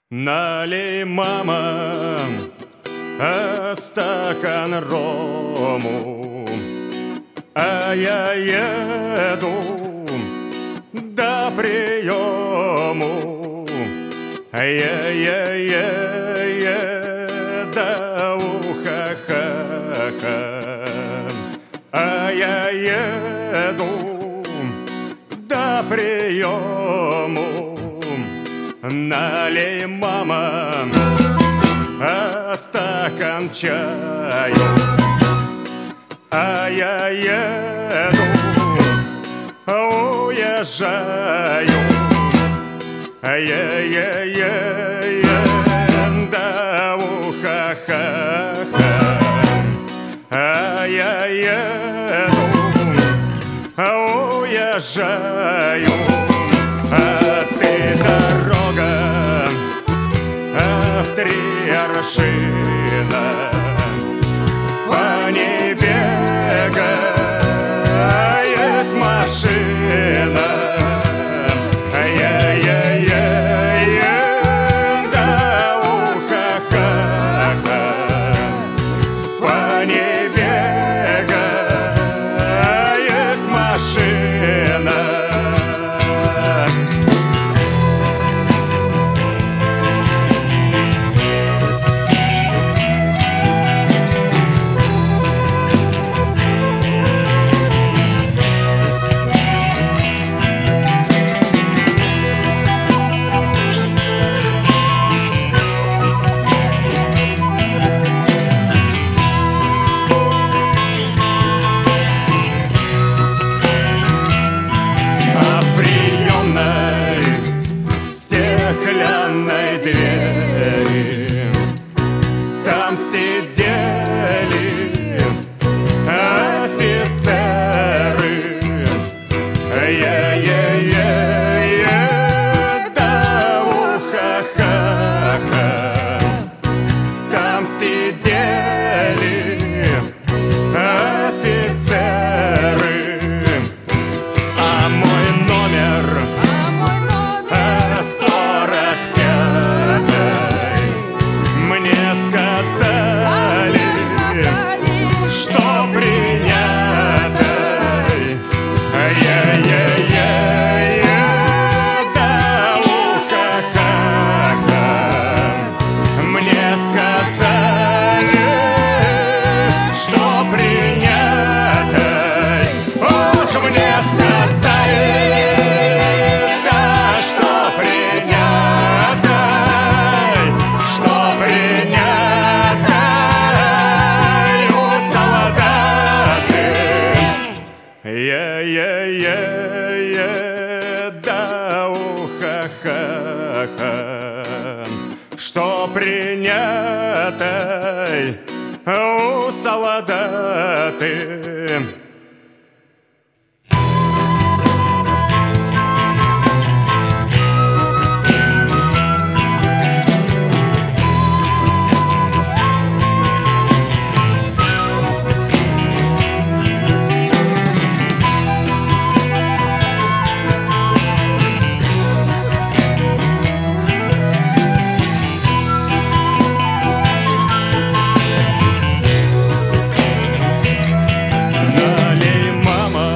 Налей, мама, стакан рому, а я еду до приему. До уха, ха-ха. А я еду до приему. Налей, мама, стакан чаю, а я еду, уезжаю. Да уха, ха-ха. А я еду, уезжаю. А ты, дорога, в 3 аршина, по ней бегает машина. Да уха, ха-ха. По ней бегает машина. Стеклянной двери там сидели офицеры. Да уха, ха-ха. Там сидели офицеры. А мой номер 45-й. Мне сказали, что принятой. Да уха, ха-ха. Мне сказали, что принятой. Ох, мне сказали, да, что принятой, что принятой у солдаты. Да уха, ха-ха. Что принятой у солдаты. Налей, мама,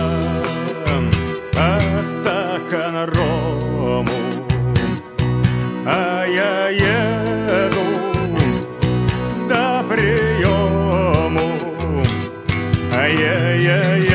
стакан рому, а я еду до приему.